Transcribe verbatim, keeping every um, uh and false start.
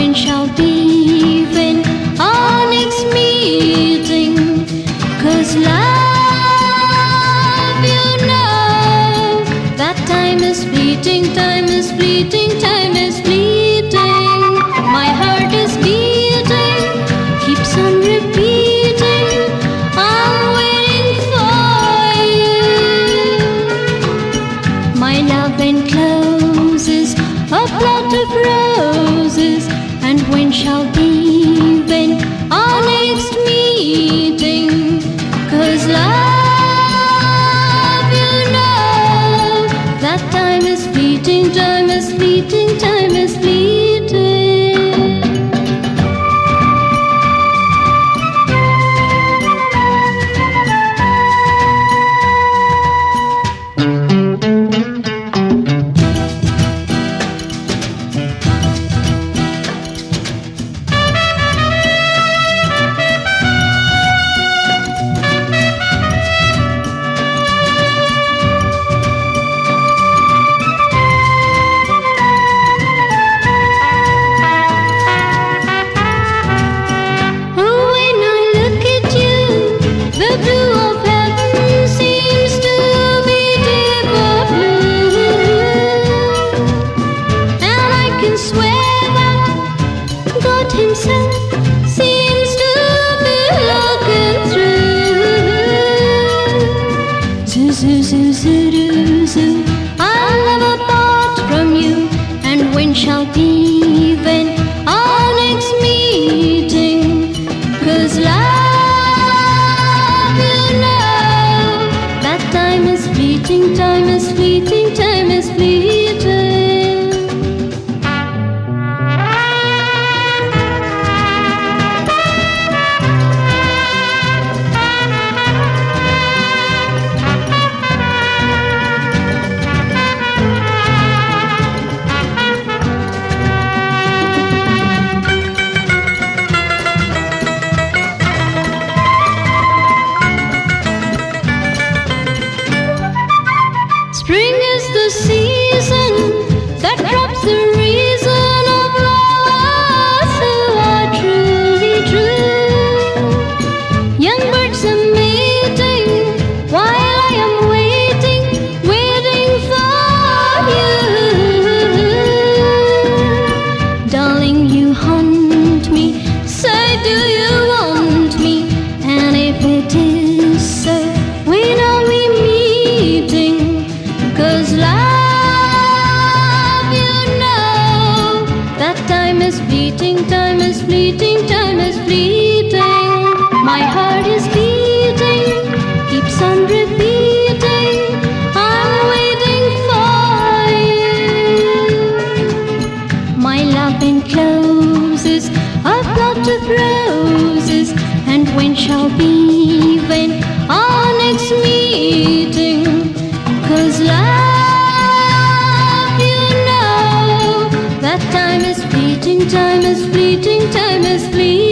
when shall be when our next meeting? 'Cause love, you know, that time is fleeting, time is fleeting, time is fleeting. My heart is beating, keeps on repeating, I'm waiting for you. My love encloses a plot of roses, and when shall be when our next meeting? 'Cause love, you know, that time is fleeting, time is fleeting, time is fleeting. Himself seems to be looking through. Zoo, zoo, zoo, zoo, zoo, zoo. I'll never part from you, and when shall be when our next meeting? 'Cause love, you know, that time is fleeting, time is fleeting, time is fleeting. Spring is the season that drops the reason of lovers who are truly true. Young birds are mating while I am waiting, waiting for you. Darling, you haunt me, say do you want me? And if it is so, when are we meeting? 'Cause love, you know, that time is fleeting, time is fleeting, time is fleeting. My heart is beating, keeps on repeating, I'm waiting for you. My love encloses a plot of roses, and when shall be when our next meeting? 'Cause love, you know, that time is fleeting, time is fleeting, time is fleeting.